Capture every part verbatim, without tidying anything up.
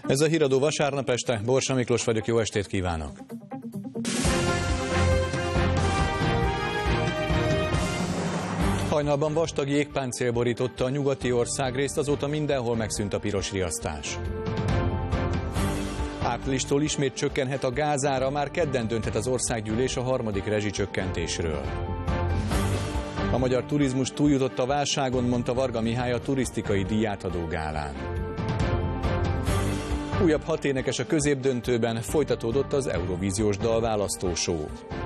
Ez a Híradó vasárnap este, Borsa Miklós vagyok, jó estét kívánok! Hajnalban vastag jégpáncél borította a nyugati országrészt, azóta mindenhol megszűnt a piros riasztás. Áprilistól ismét csökkenhet a gázára, már kedden dönthet az országgyűlés a harmadik rezsicsökkentésről. A magyar turizmus túljutott a válságon, mondta Varga Mihály a turisztikai díjátadó gálán. Újabb hat énekes a középdöntőben, folytatódott az Eurovíziós dalválasztó-show.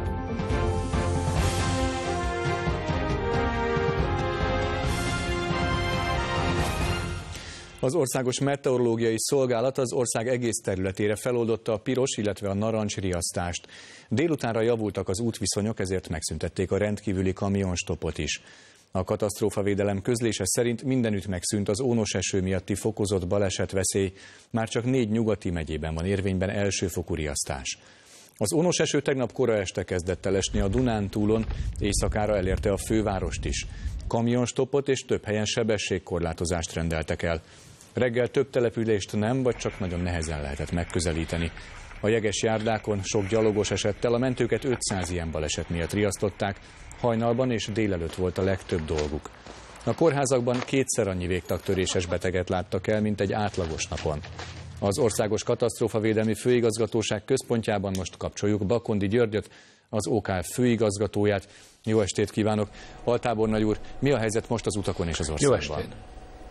Az Országos Meteorológiai Szolgálat az ország egész területére feloldotta a piros, illetve a narancs riasztást. Délutánra javultak az útviszonyok, ezért megszüntették a rendkívüli kamionstoppot is. A katasztrófavédelem közlése szerint mindenütt megszűnt az ónos eső miatti fokozott balesetveszély, már csak négy nyugati megyében van érvényben elsőfokú riasztás. Az ónos eső tegnap kora este kezdett el esni a Dunántúlon, éjszakára elérte a fővárost is. Kamionstoppot és több helyen sebességkorlátozást rendeltek el. Reggel több települést nem, vagy csak nagyon nehezen lehetett megközelíteni. A jeges járdákon sok gyalogos esett el, a mentőket ötszáz ilyen baleset miatt riasztották, hajnalban és délelőtt volt a legtöbb dolguk. A kórházakban kétszer annyi végtagtöréses beteget láttak el, mint egy átlagos napon. Az Országos Katasztrófavédelmi Főigazgatóság központjában most kapcsoljuk Bakondi Györgyöt, az o ká ef főigazgatóját. Jó estét kívánok! Altábornagy úr, mi a helyzet most az utakon és az országban? Jó estét!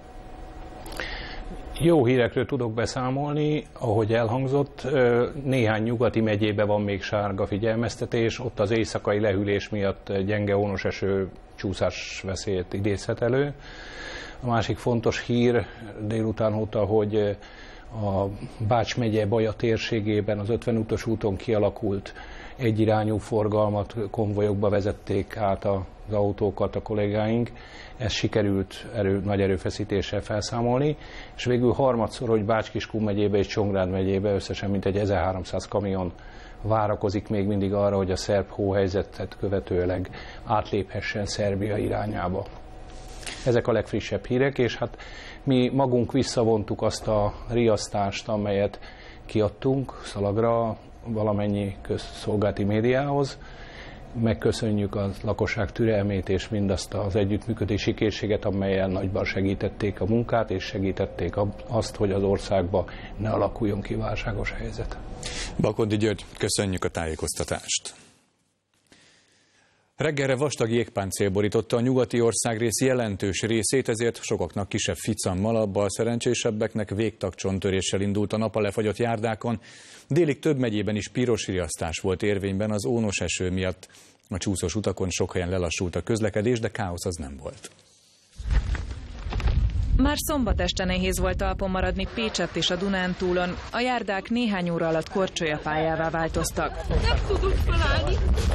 Jó hírekről tudok beszámolni, ahogy elhangzott, néhány nyugati megyében van még sárga figyelmeztetés, ott az éjszakai lehűlés miatt gyenge ónos eső csúszás veszélyt idézhet elő. A másik fontos hír délután óta, hogy a Bács megye Baja térségében az ötven utas úton kialakult egyirányú forgalmat, konvojokba vezették át az autókat a kollégáink. Ezt sikerült erő, nagy erőfeszítéssel felszámolni, és végül harmadszor, hogy Bács-Kiskun megyébe és Csongrád megyébe összesen mintegy ezerháromszáz kamion várakozik még mindig arra, hogy a szerb hóhelyzetet követőleg átléphessen Szerbia irányába. Ezek a legfrissebb hírek, és hát mi magunk visszavontuk azt a riasztást, amelyet kiadtunk szalagra valamennyi közszolgálati médiához. Megköszönjük a lakosság türelmét és mindazt az együttműködési készséget, amelyen nagyban segítették a munkát, és segítették azt, hogy az országban ne alakuljon ki válságos helyzet. Bakondi György, köszönjük a tájékoztatást. Reggelre vastag jégpáncél borította a nyugati országrész jelentős részét, ezért sokaknak kisebb ficammal, a bal szerencsésebbeknek végtagcsonttöréssel indult a nap a lefagyott járdákon. Délig több megyében is piros riasztás volt érvényben az ónos eső miatt. A csúszós utakon sok helyen lelassult a közlekedés, de káosz az nem volt. Már szombat este nehéz volt talpon maradni Pécsett és a Dunántúlon. A járdák néhány óra alatt korcsolyapályává változtak. Nem tudunk felállni.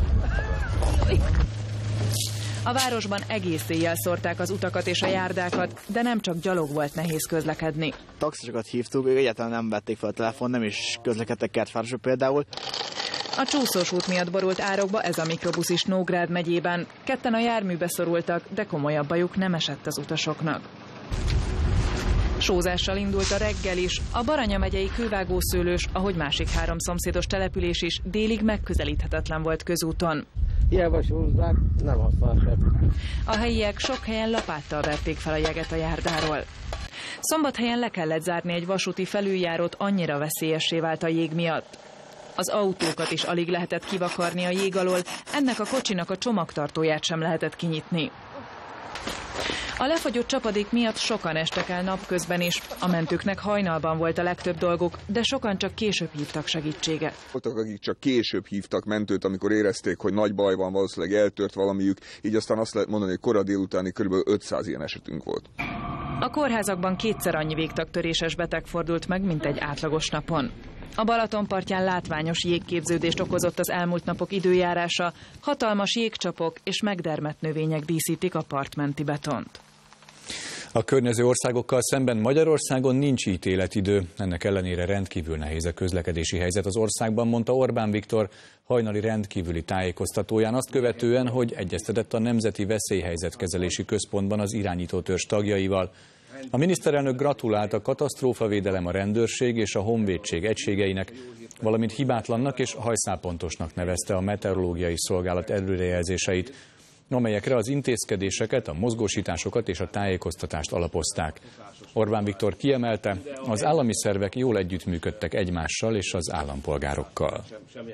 A városban egész éjjel szórták az utakat és a járdákat, de nem csak gyalog volt nehéz közlekedni. Taxisokat hívtuk, ők egyáltalán nem vették fel a telefon, nem is közlekedtek Kertvárosra például. A csúszós út miatt borult árokba ez a mikrobusz is Nógrád megyében. Ketten a járműbe szorultak, de komolyabb bajuk nem esett az utasoknak. Sózással indult a reggel is. A Baranya megyei Kővágószőlős, ahogy másik három szomszédos település is, délig megközelíthetetlen volt közúton. Hiába sózzák, nem használ. A helyiek sok helyen lapáttal verték fel a jeget a járdáról. Szombathelyen le kellett zárni egy vasúti felüljárót, annyira veszélyessé vált a jég miatt. Az autókat is alig lehetett kivakarni a jég alól, ennek a kocsinak a csomagtartóját sem lehetett kinyitni. A lefagyott csapadék miatt sokan estek el napközben is. A mentőknek hajnalban volt a legtöbb dolguk, de sokan csak később hívtak segítséget. Voltak, akik csak később hívtak mentőt, amikor érezték, hogy nagy baj van, valószínűleg eltört valamiük, így aztán azt lehet mondani, hogy kora délutáni kb. ötszáz ilyen esetünk volt. A kórházakban kétszer annyi végtagtöréses beteg fordult meg, mint egy átlagos napon. A Balaton partján látványos jégképződést okozott az elmúlt napok időjárása, hatalmas jégcsapok és megdermedt növények díszítik a partmenti betont. A környező országokkal szemben Magyarországon nincs ítéletidő, ennek ellenére rendkívül nehéz a közlekedési helyzet az országban, mondta Orbán Viktor hajnali rendkívüli tájékoztatóján, azt követően, hogy egyeztetett a Nemzeti Veszélyhelyzetkezelési Központban az irányítótörzs tagjaival. A miniszterelnök gratulált a katasztrófavédelem, a rendőrség és a honvédség egységeinek, valamint hibátlannak és hajszálpontosnak nevezte a meteorológiai szolgálat előrejelzéseit, amelyekre az intézkedéseket, a mozgósításokat és a tájékoztatást alapozták. Orbán Viktor kiemelte, az állami szervek jól együttműködtek egymással és az állampolgárokkal.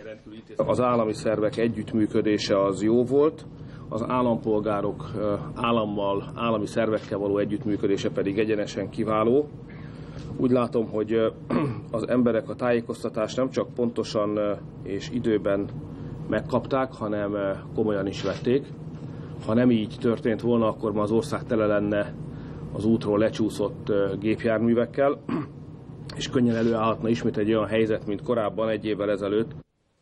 Az állami szervek együttműködése az jó volt, az állampolgárok állammal, állami szervekkel való együttműködése pedig egyenesen kiváló. Úgy látom, hogy az emberek a tájékoztatást nem csak pontosan és időben megkapták, hanem komolyan is vették. Ha nem így történt volna, akkor ma az ország tele lenne az útról lecsúszott gépjárművekkel, és könnyen előállhatna ismét egy olyan helyzet, mint korábban egy évvel ezelőtt.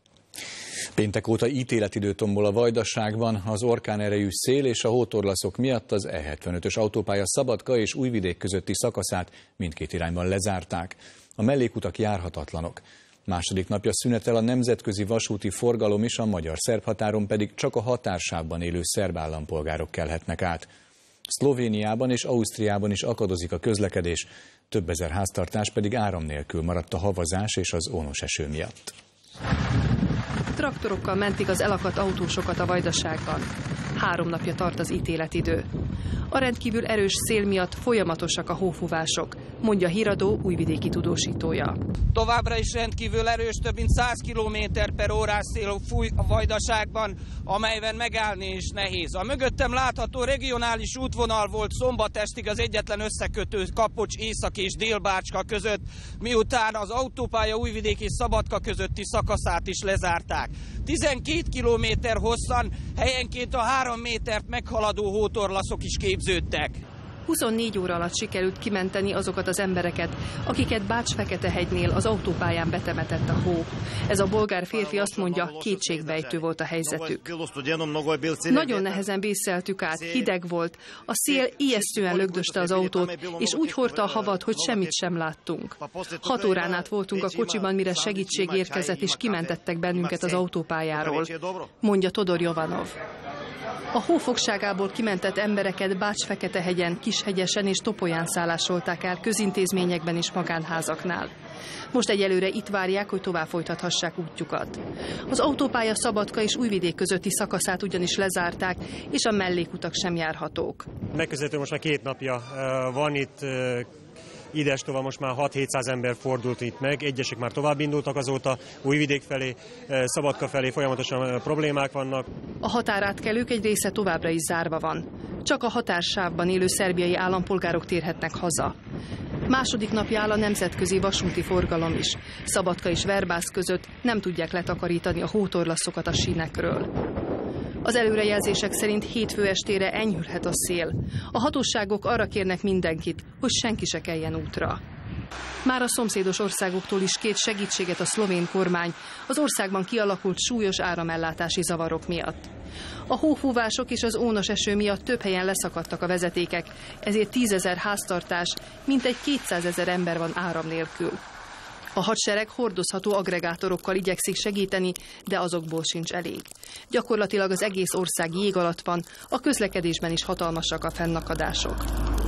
Péntek óta ítéletidő tombol a Vajdaságban, az orkán erejű szél és a hótorlaszok miatt az E hetvenötös autópálya Szabadka és Újvidék közötti szakaszát mindkét irányban lezárták. A mellékutak járhatatlanok. Második napja szünetel a nemzetközi vasúti forgalom is, a magyar-szerb határon pedig csak a határsávban élő szerb állampolgárok kelhetnek át. Szlovéniában és Ausztriában is akadozik a közlekedés, több ezer háztartás pedig áram nélkül maradt a havazás és az ónos eső miatt. Traktorokkal mentik az elakadt autósokat a Vajdaságban. Három napja tart az ítéletidő. A rendkívül erős szél miatt folyamatosak a hófúvások, mondja híradó újvidéki tudósítója. Továbbra is rendkívül erős, több mint száz kilométer per órás szél fúj a Vajdaságban, amelyben megállni is nehéz. A mögöttem látható regionális útvonal volt szombatestig az egyetlen összekötő Kapocs észak és Délbácska között, miután az autópálya Újvidék és Szabadka közötti szakaszát is lezárták. tizenkét kilométer hosszan, helyenként a három métert meghaladó hótorlaszok is képződtek. huszonnégy óra alatt sikerült kimenteni azokat az embereket, akiket Bács-Feketehegynél az autópályán betemetett a hó. Ez a bolgár férfi azt mondja, kétségbejtő volt a helyzetük. Nagyon nehezen vészeltük át, hideg volt, a szél ijesztően lögdöste az autót, és úgy hordta a havat, hogy semmit sem láttunk. Hat órán át voltunk a kocsiban, mire segítség érkezett, és kimentettek bennünket az autópályáról, mondja Todor Jovanov. A hó fogságából kimentett embereket Bács-Feketehegyen, Kishegyesen és Topolyán szállásolták el közintézményekben és magánházaknál. Most egyelőre itt várják, hogy tovább folytathassák útjukat. Az autópálya Szabadka és Újvidék közötti szakaszát ugyanis lezárták, és a mellékutak sem járhatók. Megközelítő most már két napja van itt. Idestova most már hat-hétszáz ember fordult itt meg, egyesek már tovább indultak azóta, Újvidék felé, Szabadka felé folyamatosan problémák vannak. A határátkelők egy része továbbra is zárva van. Csak a határsávban élő szerbiai állampolgárok térhetnek haza. Második napja áll a nemzetközi vasúti forgalom is. Szabadka és Verbász között nem tudják letakarítani a hótorlaszokat a sínekről. Az előrejelzések szerint hétfő estére enyhülhet a szél. A hatóságok arra kérnek mindenkit, hogy senki se keljen útra. Már a szomszédos országoktól is kért segítséget a szlovén kormány az országban kialakult súlyos áramellátási zavarok miatt. A hófúvások és az ónos eső miatt több helyen leszakadtak a vezetékek, ezért tízezer háztartás, mintegy kétszázezer ember van áram nélkül. A hadsereg hordozható agregátorokkal igyekszik segíteni, de azokból sincs elég. Gyakorlatilag az egész ország jég alatt van, a közlekedésben is hatalmasak a fennakadások.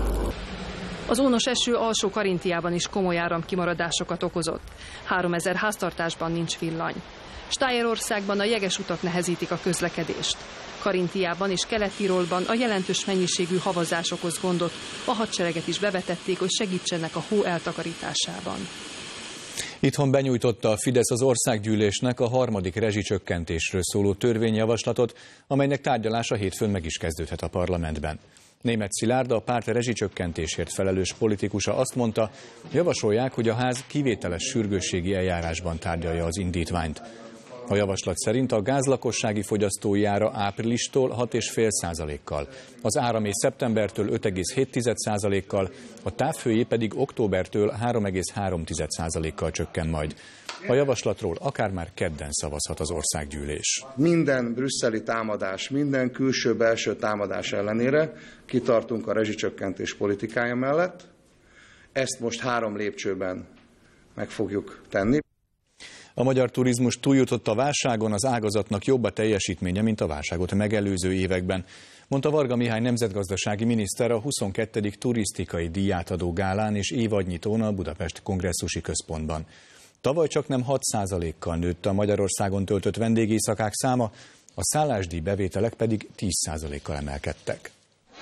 Az ónos eső alsó Karintiában is komoly áramkimaradásokat okozott. háromezer háztartásban nincs villany. Stájerországban a jeges utak nehezítik a közlekedést. Karintiában és Kelet-Tirolban a jelentős mennyiségű havazás okoz gondot, a hadsereget is bevetették, hogy segítsenek a hó eltakarításában. Itthon benyújtotta a Fidesz az országgyűlésnek a harmadik rezsicsökkentésről szóló törvényjavaslatot, amelynek tárgyalása hétfőn meg is kezdődhet a parlamentben. Németh Szilárd, a párt rezsicsökkentésért felelős politikusa azt mondta, javasolják, hogy a ház kivételes sürgősségi eljárásban tárgyalja az indítványt. A javaslat szerint a gázlakossági fogyasztói ára áprilistól hat egész öt százalékkal, az áramé szeptembertől öt egész hét százalékkal, a távhőjé pedig októbertől három egész három százalékkal csökken majd. A javaslatról akár már kedden szavazhat az országgyűlés. Minden brüsszeli támadás, minden külső-belső támadás ellenére kitartunk a rezsicsökkentés politikája mellett. Ezt most három lépcsőben meg fogjuk tenni. A magyar turizmus túljutott a válságon, az ágazatnak jobb a teljesítménye, mint a válságot megelőző években. mondta Varga Mihály nemzetgazdasági miniszter a huszonkettedik turisztikai díjátadó gálán és évadnyitón a Budapesti Kongresszusi Központban. Tavaly csaknem hat százalékkal nőtt a Magyarországon töltött vendégészakák száma, a szállásdíj bevételek pedig tíz százalékkal emelkedtek.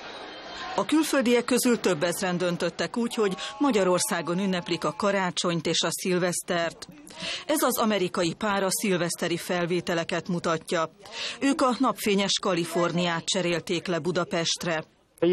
A külföldiek közül több ezren döntöttek úgy, hogy Magyarországon ünneplik a karácsonyt és a szilvesztert. Ez az amerikai pár a szilveszteri felvételeket mutatja. Ők a napfényes Kaliforniát cserélték le Budapestre.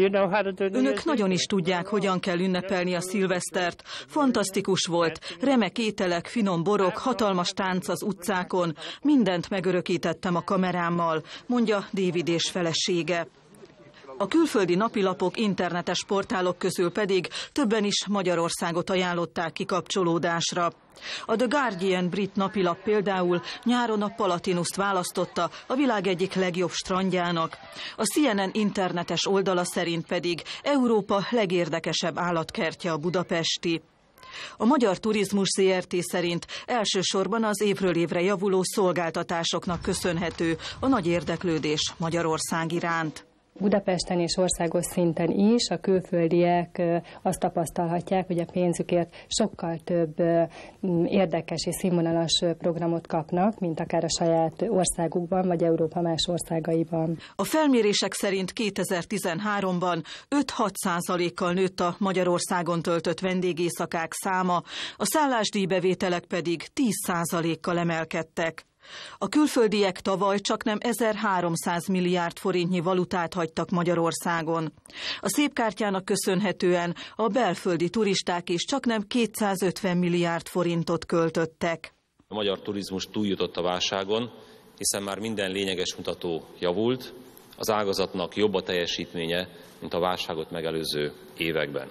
Önök nagyon is tudják, hogyan kell ünnepelni a szilvesztert. Fantasztikus volt, remek ételek, finom borok, hatalmas tánc az utcákon. Mindent megörökítettem a kamerámmal, mondja David és felesége. A külföldi napilapok, internetes portálok közül pedig többen is Magyarországot ajánlották kikapcsolódásra. A The Guardian brit napilap például nyáron a Palatinuszt választotta a világ egyik legjobb strandjának. A C N N internetes oldala szerint pedig Európa legérdekesebb állatkertje a budapesti. A Magyar Turizmus Zrt. Szerint elsősorban az évről évre javuló szolgáltatásoknak köszönhető a nagy érdeklődés Magyarország iránt. Budapesten és országos szinten is a külföldiek azt tapasztalhatják, hogy a pénzükért sokkal több érdekes és színvonalas programot kapnak, mint akár a saját országukban, vagy Európa más országaiban. A felmérések szerint kétezer-tizenháromban öt-hat százalékkal nőtt a Magyarországon töltött vendégészakák száma, a szállásdíjbevételek pedig tíz százalékkal emelkedtek. A külföldiek tavaly csaknem ezerháromszáz milliárd forintnyi valutát hagytak Magyarországon. A szép kártyának köszönhetően a belföldi turisták is csaknem kétszázötven milliárd forintot költöttek. A magyar turizmus túljutott a válságon, hiszen már minden lényeges mutató javult, az ágazatnak jobb a teljesítménye, mint a válságot megelőző években.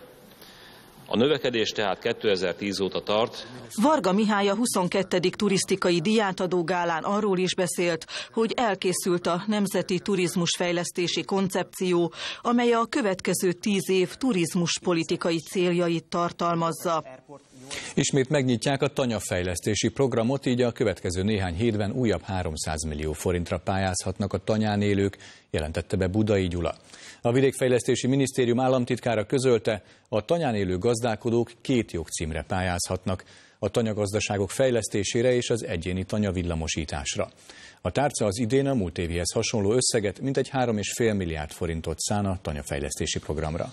A növekedés tehát kétezer-tíz óta tart. Varga Mihály a huszonkettedik turisztikai díjátadó gálán arról is beszélt, hogy elkészült a Nemzeti Turizmusfejlesztési Koncepció, amely a következő tíz év turizmuspolitikai céljait tartalmazza. Ismét megnyitják a tanyafejlesztési programot, így a következő néhány hétben újabb háromszáz millió forintra pályázhatnak a tanyán élők, jelentette be Budai Gyula. A Vidékfejlesztési Minisztérium államtitkára közölte, a tanyán élő gazdálkodók két jogcímre pályázhatnak, a tanyagazdaságok fejlesztésére és az egyéni tanyavillamosításra. A tárca az idén a múlt évihez hasonló összeget, mintegy három és fél milliárd forintot szán a tanyafejlesztési programra.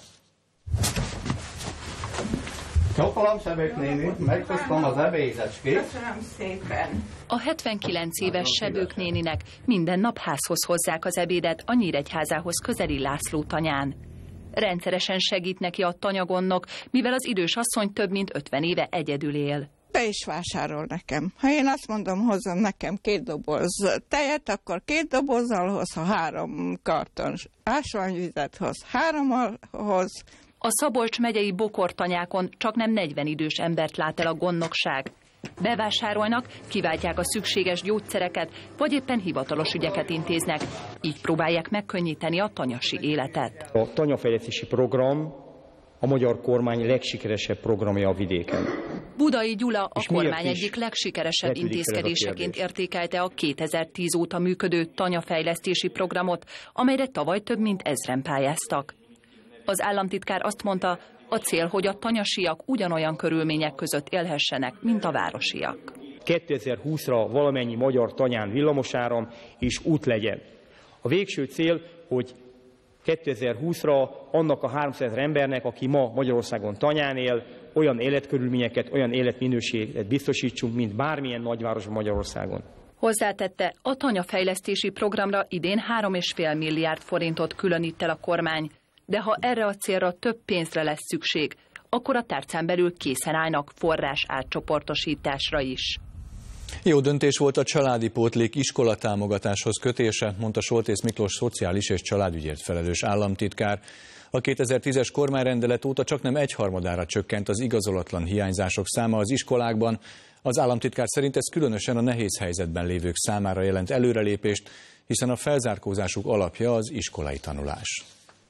Csókolom, Sebők néni, megköszönöm az ebédecskét. Köszönöm szépen. A hetvenkilenc éves Sebők néninek minden nap házhoz hozzák az ebédet a Nyíregyházához közeli László tanyán. Rendszeresen segít neki a tanyagondnok, mivel az idős asszony több mint ötven éve egyedül él. Be is vásárol nekem. Ha én azt mondom, hozzon nekem két doboz tejet, akkor két dobozzal hoz, ha három karton ásványvizet hoz, hárommal hoz. A Szabolcs megyei bokortanyákon csaknem negyven idős embert lát el a gondnokság. Bevásárolnak, kiváltják a szükséges gyógyszereket, vagy éppen hivatalos ügyeket intéznek. Így próbálják megkönnyíteni a tanyasi életet. A tanyafejlesztési program a magyar kormány legsikeresebb programja a vidéken. Budai Gyula a kormány egyik legsikeresebb intézkedéseként értékelte a kétezer-tíz óta működő tanyafejlesztési programot, amelyre tavaly több mint ezren pályáztak. Az államtitkár azt mondta, a cél, hogy a tanyasiak ugyanolyan körülmények között élhessenek, mint a városiak. kétezer-húszra valamennyi magyar tanyán villamosáram és út legyen. A végső cél, hogy kétezer-húszra annak a háromszázezer embernek, aki ma Magyarországon tanyán él, olyan életkörülményeket, olyan életminőséget biztosítsunk, mint bármilyen nagyvárosban Magyarországon. Hozzátette, a tanyafejlesztési programra idén három és fél milliárd forintot különít el a kormány, de ha erre a célra több pénzre lesz szükség, akkor a tárcán belül készen állnak forrás átcsoportosításra is. Jó döntés volt a családi pótlék iskolatámogatáshoz kötése, mondta Soltész Miklós szociális és családügyért felelős államtitkár. A kétezer-tízes kormányrendelet óta csaknem egyharmadára csökkent az igazolatlan hiányzások száma az iskolákban. Az államtitkár szerint ez különösen a nehéz helyzetben lévők számára jelent előrelépést, hiszen a felzárkózásuk alapja az iskolai tanulás.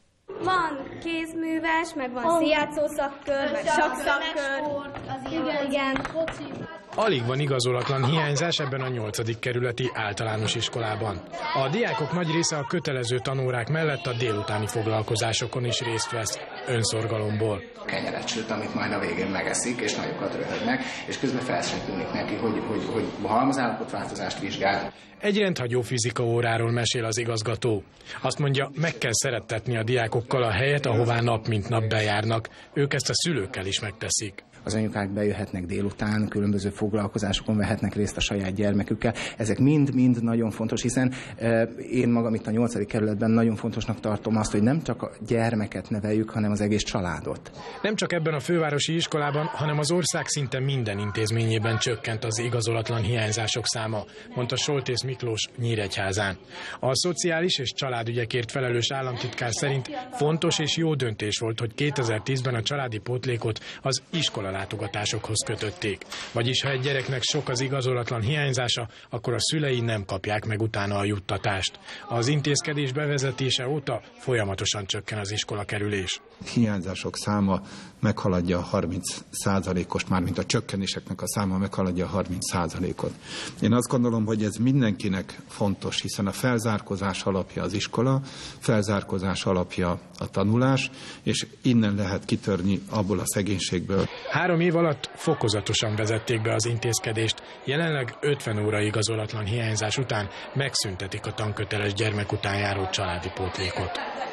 Van kézműves, meg van szijátszó szakkör, meg sakszakkör. Igen. Igen. Alig van igazolatlan hiányzás ebben a nyolcadik kerületi általános iskolában. A diákok nagy része a kötelező tanórák mellett a délutáni foglalkozásokon is részt vesz, önszorgalomból. Kenyeret süt, amit majd a végén megeszik, és nagyokat röhögnek, és közben fel sem tűnik neki, hogy, hogy, hogy halmazállapotváltozást vizsgál. Egy rendhagyó fizika óráról mesél az igazgató. Azt mondja, meg kell szerettetni a diákokkal a helyet, ahová nap mint nap bejárnak. Ők ezt a szülőkkel is megteszik. Az anyukák bejöhetnek délután, különböző foglalkozásokon vehetnek részt a saját gyermekükkel. Ezek mind-mind nagyon fontos, hiszen e, én magam itt a nyolcadik kerületben nagyon fontosnak tartom azt, hogy nem csak a gyermeket neveljük, hanem az egész családot. Nem csak ebben a fővárosi iskolában, hanem az ország szinte minden intézményében csökkent az igazolatlan hiányzások száma, mondta Soltész Miklós Nyíregyházán. A szociális és családügyekért felelős államtitkár szerint fontos és jó döntés volt, hogy kétezer-tízben a családi pótlékot az iskola látogatásokhoz kötötték. Vagyis ha egy gyereknek sok az igazolatlan hiányzása, akkor a szülei nem kapják meg utána a juttatást. Az intézkedés bevezetése óta folyamatosan csökken az iskola kerülés. Hiányzások száma meghaladja a harminc százalékos, mármint a csökkenéseknek a száma meghaladja a harminc százalékot. Én azt gondolom, hogy ez mindenkinek fontos, hiszen a felzárkózás alapja az iskola, felzárkózás alapja a tanulás, és innen lehet kitörni abból a szegénységből. Három év alatt fokozatosan vezették be az intézkedést. Jelenleg ötven óra igazolatlan hiányzás után megszüntetik a tanköteles gyermek után járó családi pótlékot.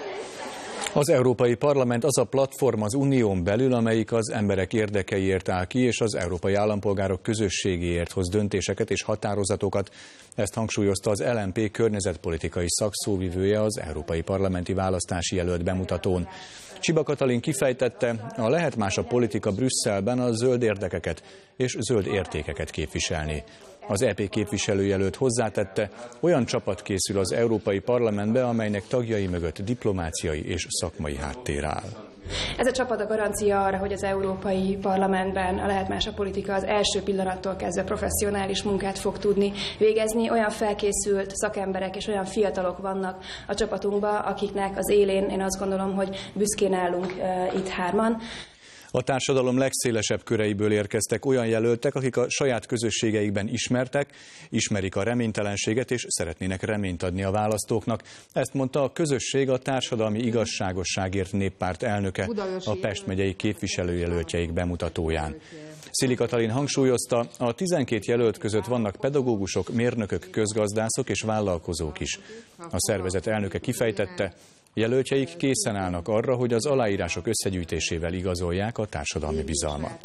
Az Európai Parlament az a platform az unión belül, amelyik az emberek érdekeiért áll ki, és az európai állampolgárok közösségéért hoz döntéseket és határozatokat. Ezt hangsúlyozta az el en pé környezetpolitikai szakszóvivője az európai parlamenti választási jelölt bemutatón. Csiba Katalin kifejtette, a lehet más a politika Brüsszelben a zöld érdekeket és zöld értékeket képviselni. Az é pé képviselőjelölt hozzátette, olyan csapat készül az Európai Parlamentbe, amelynek tagjai mögött diplomáciai és szakmai háttér áll. Ez a csapat a garancia arra, hogy az Európai Parlamentben a lehet más a politika az első pillanattól kezdve professzionális munkát fog tudni végezni. Olyan felkészült szakemberek és olyan fiatalok vannak a csapatunkban, akiknek az élén én azt gondolom, hogy büszkén állunk uh, itt hárman. A társadalom legszélesebb köreiből érkeztek olyan jelöltek, akik a saját közösségeikben ismertek, ismerik a reménytelenséget és szeretnének reményt adni a választóknak. Ezt mondta a közösség a Társadalmi Igazságosságért Néppárt elnöke a Pest megyei képviselőjelöltjeik bemutatóján. Szili Katalin hangsúlyozta, a tizenkét jelölt között vannak pedagógusok, mérnökök, közgazdászok és vállalkozók is. A szervezet elnöke kifejtette, jelöltjeik készen állnak arra, hogy az aláírások összegyűjtésével igazolják a társadalmi bizalmat.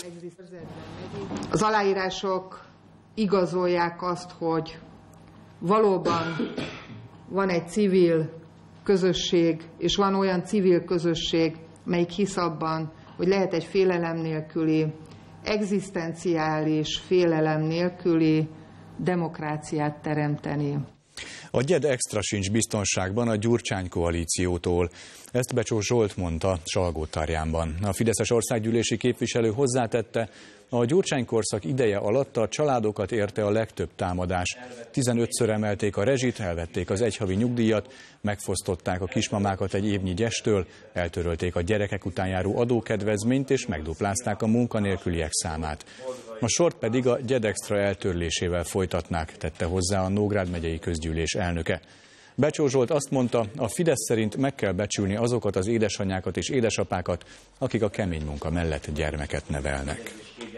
Az aláírások igazolják azt, hogy valóban van egy civil közösség, és van olyan civil közösség, melyik hisz abban, hogy lehet egy félelem nélküli, egzisztenciális félelem nélküli demokráciát teremteni. A Gyed Extra sincs biztonságban a Gyurcsány koalíciótól. Ezt Becsó Zsolt mondta Salgótarjánban. A fideszes országgyűlési képviselő hozzátette, a Gyurcsány korszak ideje alatt a családokat érte a legtöbb támadás. tizenötször emelték a rezsit, elvették az egyhavi nyugdíjat, megfosztották a kismamákat egy évnyi gyestől, eltörölték a gyerekek után járó adókedvezményt és megduplázták a munkanélküliek számát. A sort pedig a Gyed Extra eltörlésével folytatnák, tette hozzá a Nógrád megyei közgyűlés elnöke. Becsó Zsolt azt mondta, a Fidesz szerint meg kell becsülni azokat az édesanyákat és édesapákat, akik a kemény munka mellett gyermeket nevelnek.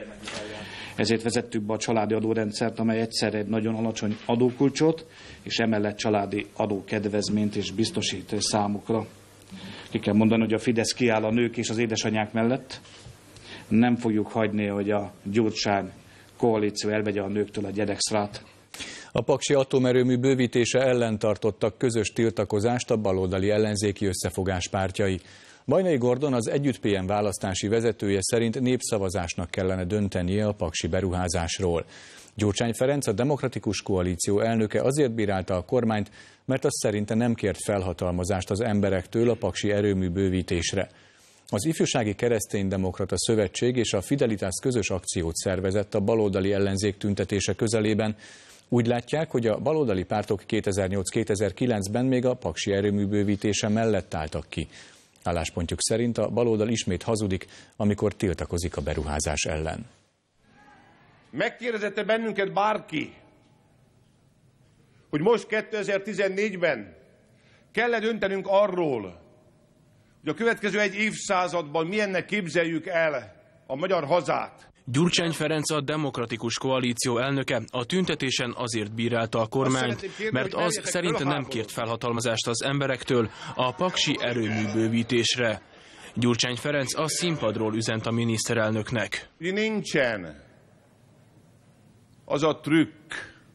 Ezért vezettük be a családi adórendszert, amely egyszerre egy nagyon alacsony adókulcsot, és emellett családi adókedvezményt is biztosít számukra. Ki kell mondani, hogy a Fidesz kiáll a nők és az édesanyák mellett. Nem fogjuk hagyni, hogy a Gyurcsány koalíció elvegye a nőktől a Gyed Extrát. A paksi atomerőmű bővítése ellen tartottak közös tiltakozást a baloldali ellenzéki összefogás pártjai. Bajnai Gordon, az Együtt pé em választási vezetője szerint népszavazásnak kellene döntenie a paksi beruházásról. Gyurcsány Ferenc, a Demokratikus Koalíció elnöke azért bírálta a kormányt, mert az szerinte nem kért felhatalmazást az emberektől a paksi erőmű bővítésre. Az Ifjúsági Kereszténydemokrata Szövetség és a Fidelitás közös akciót szervezett a baloldali ellenzék tüntetése közelében. Úgy látják, hogy a baloldali pártok kétezer-nyolc-kétezer-kilencben még a paksi erőmű bővítése mellett álltak ki. Álláspontjuk szerint a baloldal ismét hazudik, amikor tiltakozik a beruházás ellen. Megkérdezette bennünket bárki, hogy most kétezer-tizennégyben kell-e döntenünk arról, hogy a következő egy évszázadban milyennek képzeljük el a magyar hazát. Gyurcsány Ferenc, a Demokratikus Koalíció elnöke a tüntetésen azért bírálta a kormányt, mert az szerint nem kért felhatalmazást az emberektől a paksi erőmű bővítésre. Gyurcsány Ferenc a színpadról üzent a miniszterelnöknek. Nincsen az a trükk,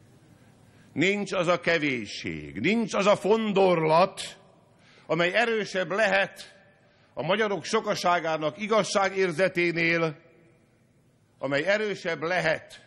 nincs az a kevésség, nincs az a fondorlat, amely erősebb lehet a magyarok sokaságának igazságérzeténél, amely erősebb lehet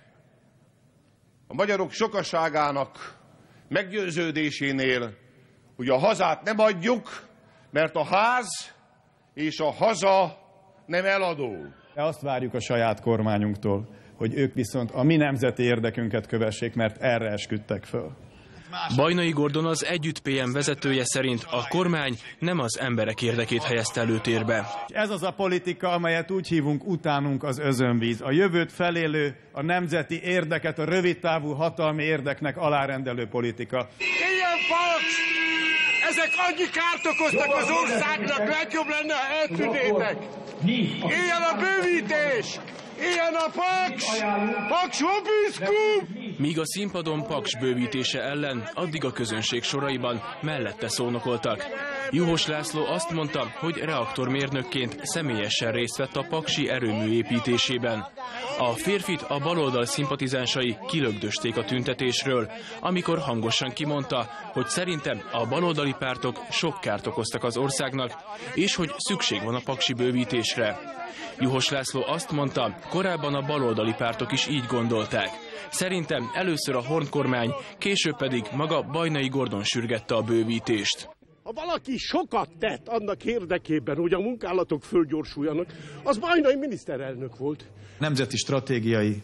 a magyarok sokaságának meggyőződésénél, hogy a hazát nem adjuk, mert a ház és a haza nem eladó. Azt várjuk a saját kormányunktól, hogy ők viszont a mi nemzeti érdekünket kövessék, mert erre esküdtek föl. Bajnai Gordon, az Együtt pé em vezetője szerint a kormány nem az emberek érdekét helyezte előtérbe. Ez az a politika, amelyet úgy hívunk, utánunk az özönvíz. A jövőt felélő, a nemzeti érdeket, a rövidtávú hatalmi érdeknek alárendelő politika. Ilyen Paks! Ezek annyi kárt okoztak az országnak, legjobb lenne, ha eltűnnének! Ilyen a bővítés! Ilyen a Paks! Paks hobbizkum! Míg a színpadon Paks bővítése ellen, addig a közönség soraiban mellette szónokoltak. Juhos László azt mondta, hogy reaktormérnökként személyesen részt vett a paksi erőmű építésében. A férfit a baloldal szimpatizánsai kilögdösték a tüntetésről, amikor hangosan kimondta, hogy szerintem a baloldali pártok sok kárt okoztak az országnak, és hogy szükség van a paksi bővítésre. Juhos László azt mondta, korábban a baloldali pártok is így gondolták. Szerintem először a Horn kormány, később pedig maga Bajnai Gordon sürgette a bővítést. Ha valaki sokat tett annak érdekében, hogy a munkálatok fölgyorsuljanak, az Bajnai miniszterelnök volt. Nemzeti stratégiai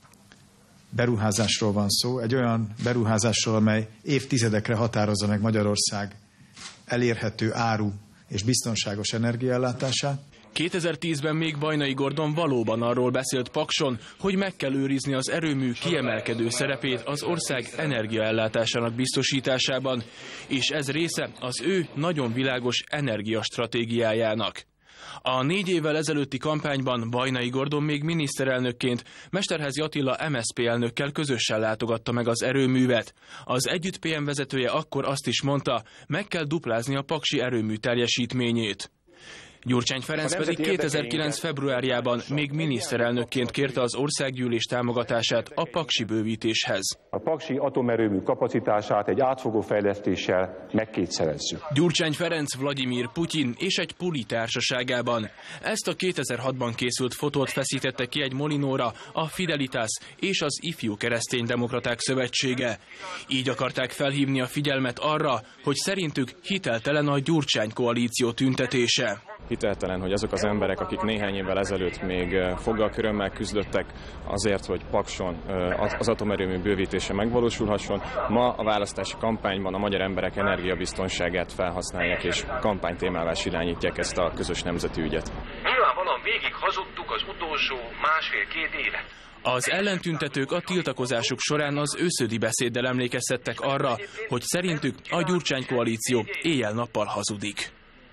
beruházásról van szó, egy olyan beruházásról, amely évtizedekre határozza meg Magyarország elérhető áru és biztonságos energiaellátását. kétezer-tízben még Bajnai Gordon valóban arról beszélt Pakson, hogy meg kell őrizni az erőmű kiemelkedő szerepét az ország energiaellátásának biztosításában, és ez része az ő nagyon világos energiastratégiájának. A négy évvel ezelőtti kampányban Bajnai Gordon még miniszterelnökként Mesterházy Attila em es zé pé elnökkel közösen látogatta meg az erőművet. Az Együtt pé em vezetője akkor azt is mondta, meg kell duplázni a paksi erőmű teljesítményét. Gyurcsány Ferenc pedig kétezer-kilenc februárjában még miniszterelnökként kérte az országgyűlés támogatását a paksi bővítéshez. A paksi atomerőmű kapacitását egy átfogó fejlesztéssel megkétszerezzük. Gyurcsány Ferenc Vladimir Putyin és egy puli társaságában. Ezt a kétezer-hatban készült fotót feszítette ki egy molinóra a Fidelitas és az Ifjú Kereszténydemokraták Szövetsége. Így akarták felhívni a figyelmet arra, hogy szerintük hiteltelen a Gyurcsány koalíció tüntetése. Hiteltelen, hogy azok az emberek, akik néhány évvel ezelőtt még foggalkörömmel küzdöttek azért, hogy Pakson az atomerőmű bővítése megvalósulhasson, ma a választási kampányban a magyar emberek energiabiztonságát felhasználják és kampánytémává irányítják ezt a közös nemzeti ügyet. Nyilvánvalóan végig hazudtuk az utolsó másfél-két évet. Az ellentüntetők a tiltakozásuk során az őszödi beszéddel emlékeztettek arra, hogy szerintük a Gyurcsány koalíció éjjel-nappal hazudik.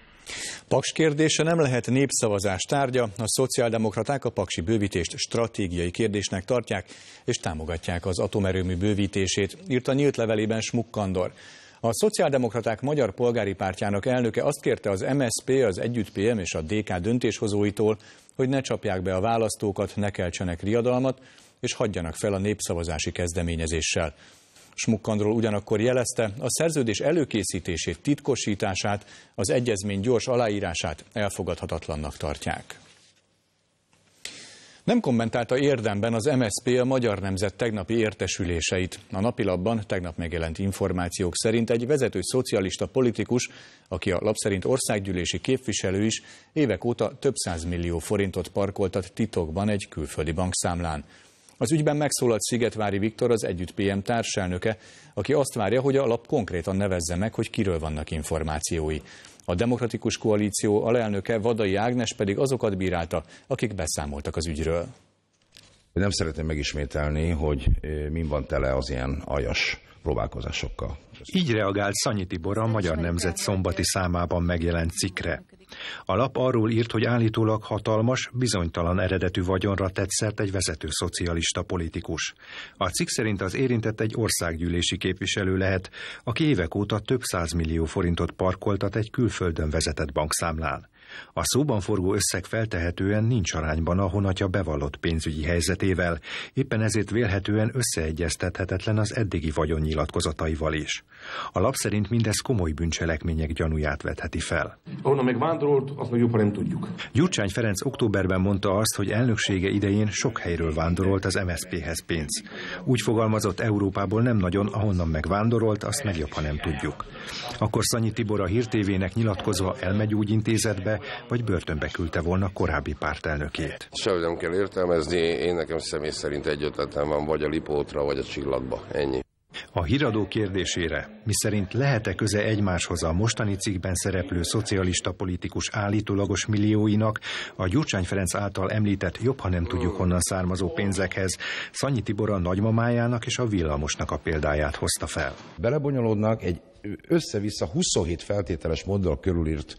Paks kérdése nem lehet népszavazás tárgya, a szociáldemokraták a paksi bővítést stratégiai kérdésnek tartják, és támogatják az atomerőmű bővítését, írta nyílt levelében Schmuck Andor. A szociáldemokraták magyar polgári pártjának elnöke azt kérte az em es zé pé, az Együtt pé em és a dé ká döntéshozóitól, hogy ne csapják be a választókat, ne keltsenek riadalmat, és hagyjanak fel a népszavazási kezdeményezéssel. Schmuck Andor ugyanakkor jelezte, a szerződés előkészítését, titkosítását, az egyezmény gyors aláírását elfogadhatatlannak tartják. Nem kommentálta érdemben az em es zé pé a Magyar Nemzet tegnapi értesüléseit. A napilapban tegnap megjelent információk szerint egy vezető szocialista politikus, aki a lap szerint országgyűlési képviselő is, évek óta több százmillió forintot parkoltat titokban egy külföldi bankszámlán. Az ügyben megszólalt Szigetvári Viktor, az Együtt pé em társelnöke, aki azt várja, hogy a lap konkrétan nevezze meg, hogy kiről vannak információi. A Demokratikus Koalíció alelnöke, Vadai Ágnes pedig azokat bírálta, akik beszámoltak az ügyről. Nem szeretném megismételni, hogy min van tele az ilyen aljas próbálkozásokkal. Így reagált Szanyi Tibor a Magyar Nemzet szombati számában megjelent cikkre. A lap arról írt, hogy állítólag hatalmas, bizonytalan eredetű vagyonra tett szert egy vezető szocialista politikus. A cikk szerint az érintett egy országgyűlési képviselő lehet, aki évek óta több százmillió forintot parkoltat egy külföldön vezetett bankszámlán. A szóban forgó összeg feltehetően nincs arányban a honatja bevallott pénzügyi helyzetével, éppen ezért vélhetően összeegyeztethetetlen az eddigi vagyonnyilatkozataival is. A lap szerint mindez komoly bűncselekmények gyanúját vetheti fel. Ahonnan megvándorolt, azt meg jobban nem tudjuk. Gyurcsány Ferenc októberben mondta azt, hogy elnöksége idején sok helyről vándorolt az em es zé péhez pénz. Úgy fogalmazott, Európából nem nagyon, ahonnan megvándorolt, azt meg jobb, ha nem tudjuk. Akkor Szanyi Tibor a Hír té vének nyilatkozva elmegy gyógyintézetbe, vagy börtönbe küldte volna korábbi pártelnökét. Sehogy nem kell értelmezni, én nekem személy szerint egy ötletem van, vagy a Lipótra, vagy a Csillagba, ennyi. A híradó kérdésére, miszerint lehet-e köze egymáshoz a mostani cikkben szereplő szocialista politikus állítólagos millióinak, a Gyurcsány Ferenc által említett jobb, ha nem tudjuk honnan származó pénzekhez, Szanyi Tibor a nagymamájának és a villamosnak a példáját hozta fel. Belebonyolódnak egy össze-vissza huszonhét feltételes modell körülírt,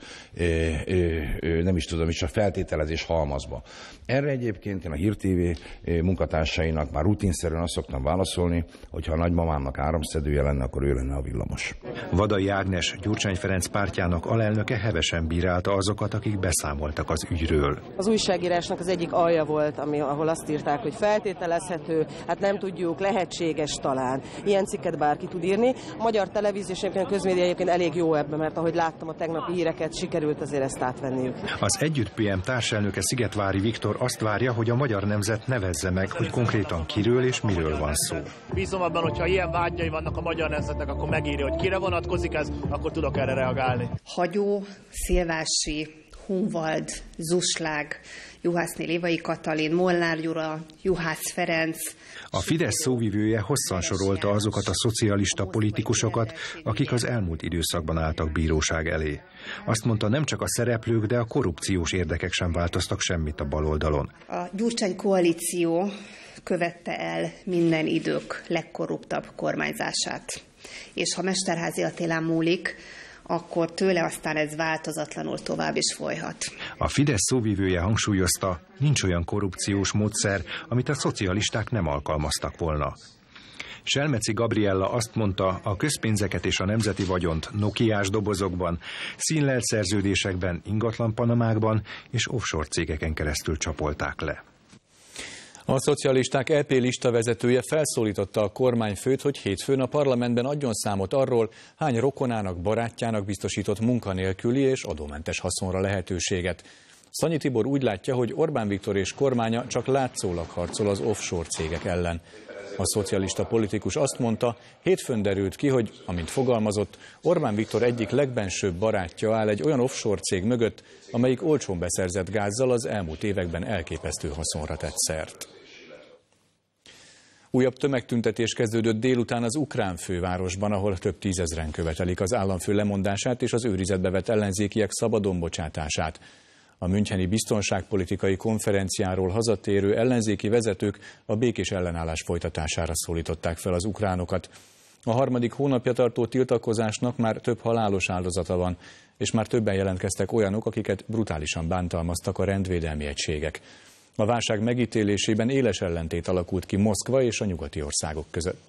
nem is tudom is, a feltételezés halmazba. Erre egyébként én a Hír té vé munkatársainak már rutinszerűen azt szoktam válaszolni, hogy ha a nagymamámnak áramszedője lenne, akkor ő lenne a villamos. Vadai Ágnes, Gyurcsány Ferenc pártjának alelnöke hevesen bírálta azokat, akik beszámoltak az ügyről. Az újságírásnak az egyik alja volt, ami, ahol azt írták, hogy feltételezhető, hát nem tudjuk, lehetséges talán. Ilyen cikket bárki tud írni. A magyar televíziós a közmédia egyébként elég jó ebben, mert ahogy láttam a tegnapi híreket, sikerült azért ezt átvenniük. Az Együtt pé em társelnöke Szigetvári Viktor azt várja, hogy a Magyar Nemzet nevezze meg, hogy konkrétan kiről és miről van szó. Bízom abban, hogyha ilyen vágyai vannak a Magyar Nemzetnek, akkor megírja, hogy kire vonatkozik ez, akkor tudok erre reagálni. Hagyó, Szilvási, Hunvald, Zuslág, Juhászné Lévai Katalin, Molnár Gyula, Juhász Ferenc. A Fidesz szóvivője hosszan sorolta azokat a szocialista politikusokat, akik az elmúlt időszakban álltak bíróság elé. Azt mondta, nem csak a szereplők, de a korrupciós érdekek sem változtak semmit a baloldalon. A Gyurcsány koalíció követte el minden idők legkorruptabb kormányzását. És ha Mesterházy Attilán múlik, akkor tőle aztán ez változatlanul tovább is folyhat. A Fidesz szóvivője hangsúlyozta, nincs olyan korrupciós módszer, amit a szocialisták nem alkalmaztak volna. Selmeci Gabriella azt mondta, a közpénzeket és a nemzeti vagyont nokiás dobozokban, színlelt szerződésekben, ingatlan panamákban és offshore cégeken keresztül csapolták le. A szocialisták é pé listavezetője felszólította a kormányfőt, hogy hétfőn a parlamentben adjon számot arról, hány rokonának, barátjának biztosított munkanélküli és adómentes haszonra lehetőséget. Szanyi Tibor úgy látja, hogy Orbán Viktor és kormánya csak látszólag harcol az offshore cégek ellen. A szocialista politikus azt mondta, hétfőn derült ki, hogy, amint fogalmazott, Orbán Viktor egyik legbensőbb barátja áll egy olyan offshore cég mögött, amelyik olcsón beszerzett gázzal az elmúlt években elképesztő haszonra tett szert. Újabb tömegtüntetés kezdődött délután az ukrán fővárosban, ahol több tízezren követelik az államfő lemondását és az őrizetbe vett ellenzékiek szabadon bocsátását. A müncheni biztonságpolitikai konferenciáról hazatérő ellenzéki vezetők a békés ellenállás folytatására szólították fel az ukránokat. A harmadik hónapja tartó tiltakozásnak már több halálos áldozata van, és már többen jelentkeztek olyanok, akiket brutálisan bántalmaztak a rendvédelmi egységek. A válság megítélésében éles ellentét alakult ki Moszkva és a nyugati országok között.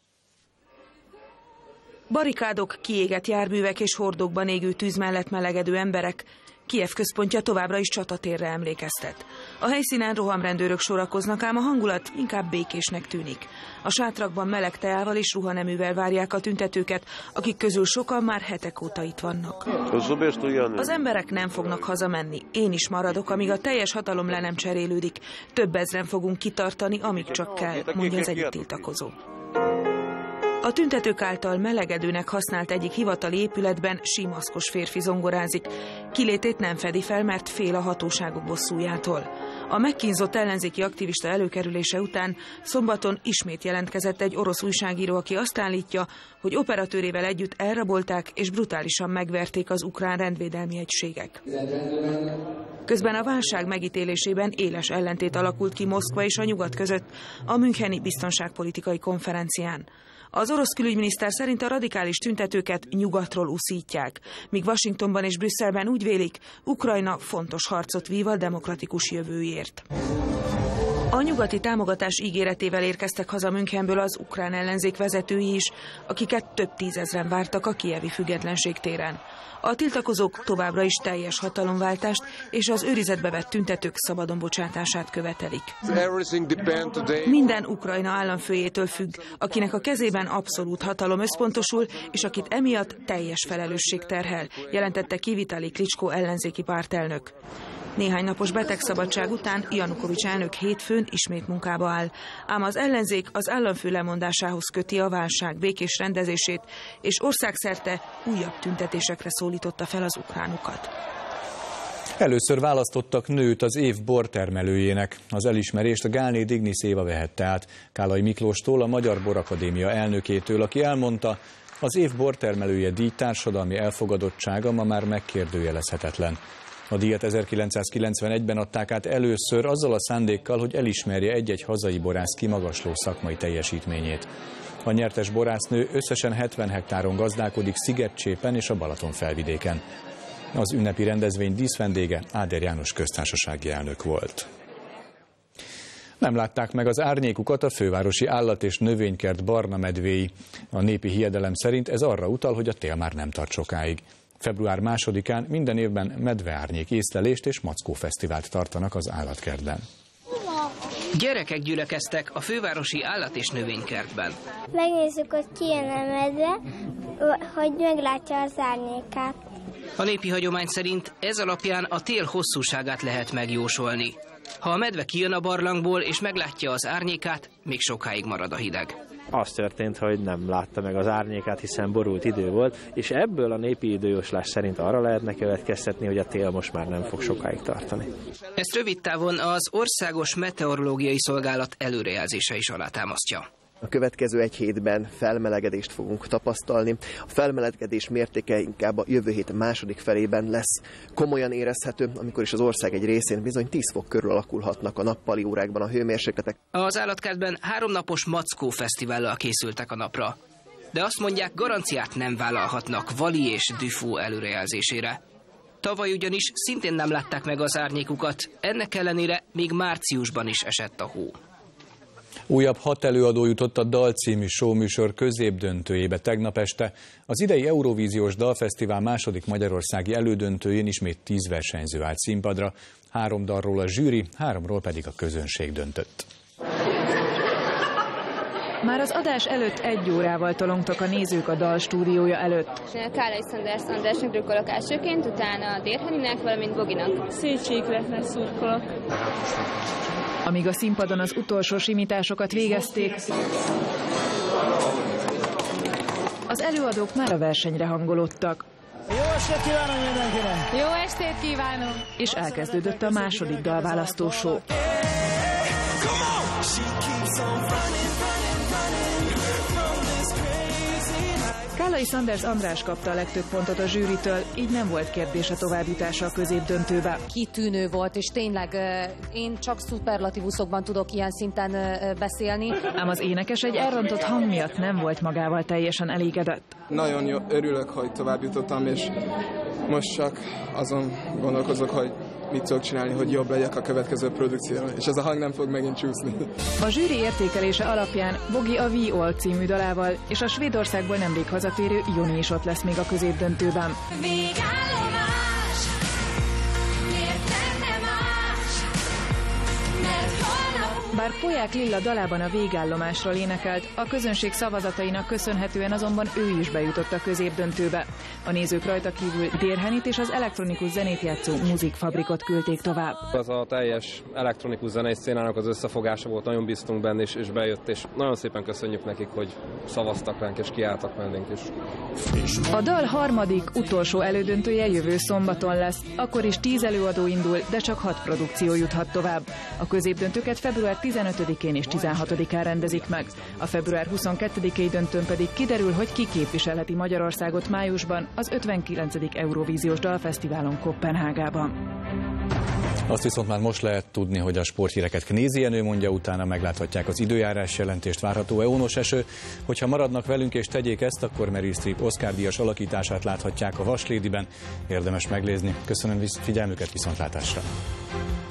Barikádok, kiégett járművek és hordókban égő tűz mellett melegedő emberek. Kijev központja továbbra is csatatérre emlékeztet. A helyszínen rohamrendőrök sorakoznak, ám a hangulat inkább békésnek tűnik. A sátrakban meleg teával és ruhaneművel várják a tüntetőket, akik közül sokan már hetek óta itt vannak. Az emberek nem fognak hazamenni. Én is maradok, amíg a teljes hatalom le nem cserélődik. Több ezren fogunk kitartani, amíg csak kell, mondja az egyik tiltakozó. A tüntetők által melegedőnek használt egyik hivatali épületben símaszkos férfi zongorázik. Kilétét nem fedi fel, mert fél a hatóságok bosszújától. A megkínzott ellenzéki aktivista előkerülése után szombaton ismét jelentkezett egy orosz újságíró, aki azt állítja, hogy operatőrével együtt elrabolták és brutálisan megverték az ukrán rendvédelmi egységek. Közben a válság megítélésében éles ellentét alakult ki Moszkva és a nyugat között a müncheni biztonságpolitikai konferencián. Az orosz külügyminiszter szerint a radikális tüntetőket nyugatról uszítják, míg Washingtonban és Brüsszelben úgy vélik, Ukrajna fontos harcot vív a demokratikus jövőért. A nyugati támogatás ígéretével érkeztek haza Münchenből az ukrán ellenzék vezetői is, akiket több tízezren vártak a kijevi Függetlenség téren. A tiltakozók továbbra is teljes hatalomváltást és az őrizetbe vett tüntetők szabadon bocsátását követelik. Minden Ukrajna államfőjétől függ, akinek a kezében abszolút hatalom összpontosul, és akit emiatt teljes felelősség terhel, jelentette ki Vitali Klitschko ellenzéki pártelnök. Néhány napos betegszabadság után Janukovics elnök hétfőn ismét munkába áll, ám az ellenzék az államfő lemondásához köti a válság békés rendezését, és országszerte újabb tüntetésekre szólította fel az ukránokat. Először választottak nőt az év bortermelőjének. Az elismerést a Gálné Dignis Éva vehette át Kálai Miklóstól, a Magyar Borakadémia elnökétől, aki elmondta, az év bortermelője díj társadalmi elfogadottsága ma már megkérdőjelezhetetlen. A díjat ezerkilencszázkilencvenegyben adták át először azzal a szándékkal, hogy elismerje egy-egy hazai borász kimagasló szakmai teljesítményét. A nyertes borásznő összesen hetven hektáron gazdálkodik Szigetcsépen és a Balatonfelvidéken. Az ünnepi rendezvény díszvendége Áder János köztársasági elnök volt. Nem látták meg az árnyékukat a fővárosi állat- és növénykert barna medvéi. A népi hiedelem szerint ez arra utal, hogy a tél már nem tart sokáig. február másodikán minden évben medveárnyék észlelést és mackófesztivált tartanak az állatkertben. Gyerekek gyülekeztek a fővárosi állat- és növénykertben. Megnézzük, hogy ki jön a medve, hogy meglátja az árnyékát. A népi hagyomány szerint ez alapján a tél hosszúságát lehet megjósolni. Ha a medve kijön a barlangból és meglátja az árnyékát, még sokáig marad a hideg. Az történt, hogy nem látta meg az árnyékát, hiszen borult idő volt, és ebből a népi időjóslás szerint arra lehetne következtetni, hogy a tél most már nem fog sokáig tartani. Ezt rövid távon az Országos Meteorológiai Szolgálat előrejelzése is alátámasztja. A következő egy hétben felmelegedést fogunk tapasztalni. A felmelegedés mértéke inkább a jövő hét második felében lesz komolyan érezhető, amikor is az ország egy részén bizony tíz fok körül alakulhatnak a nappali órákban a hőmérsékletek. Az állatkertben háromnapos Mackó fesztivállal készültek a napra. De azt mondják, garanciát nem vállalhatnak Vali és Dufo előrejelzésére. Tavaly ugyanis szintén nem látták meg az árnyékukat, ennek ellenére még márciusban is esett a hó. Újabb hat előadó jutott a Dal című showműsor középdöntőjébe tegnap este. Az idei Eurovíziós Dalfesztivál második magyarországi elődöntőjén ismét tíz versenyző állt színpadra. Három dalról a zsűri, háromról pedig a közönség döntött. Már az adás előtt egy órával tolongtak a nézők a Dal stúdiója előtt. Kálai Sanders Andrásnak drukkolok elsőként, utána Dérheninek, valamint Boginak. Széchenyi Kretnek szurkolok. Amíg a színpadon az utolsó simításokat végezték, az előadók már a versenyre hangolódtak. Jó estét kívánok mindenkinek! Jó estét kívánok! És elkezdődött a második dalválasztó show. Kálai Sanders András kapta a legtöbb pontot a zsűritől, így nem volt kérdés a továbbjutása a középdöntőbe. Kitűnő volt, és tényleg én csak szuperlatívuszokban tudok ilyen szinten beszélni. Ám az énekes egy elrontott hang miatt nem volt magával teljesen elégedett. Nagyon jó, örülök, hogy továbbjutottam, és most csak azon gondolkozok, hogy mit tudok csinálni, hogy jobb legyek a következő produkcióra, és ez a hang nem fog megint csúszni. A zsűri értékelése alapján Bogi a We All című dalával, és a Svédországból nemrég hazatérő Joni is ott lesz még a középdöntőben. Bár Polyák Lilla dalában a végállomásról énekelt, a közönség szavazatainak köszönhetően azonban ő is bejutott a középdöntőbe. A nézők rajta kívül Dérhenit és az elektronikus zenét játszó Muzikfabrikot küldték tovább. Az a teljes elektronikus zenei szcénának az összefogása volt, nagyon bíztunk benne, és, és bejött, és nagyon szépen köszönjük nekik, hogy szavaztak ránk, és kiálltak mellénk is. A dal harmadik, utolsó elődöntője jövő szombaton lesz. Akkor is tíz előadó indul, de csak hat produkció juthat tovább. A középdöntőket február tizenötödikén és tizenhatodikán rendezik meg. A február huszonkettedikai döntőn pedig kiderül, hogy ki képviselheti Magyarországot májusban az ötvenkilencedik Eurovíziós Dalfesztiválon Koppenhágában. Azt viszont már most lehet tudni, hogy a sporthíreket Knézi Jenő mondja, utána megláthatják az időjárás jelentést, várható eónos eső. Hogyha maradnak velünk és tegyék ezt, akkor Meryl Streep Oscar-díjas alakítását láthatják a Vaslédiben. Érdemes megnézni. Köszönöm figyelmüket, viszontlátásra!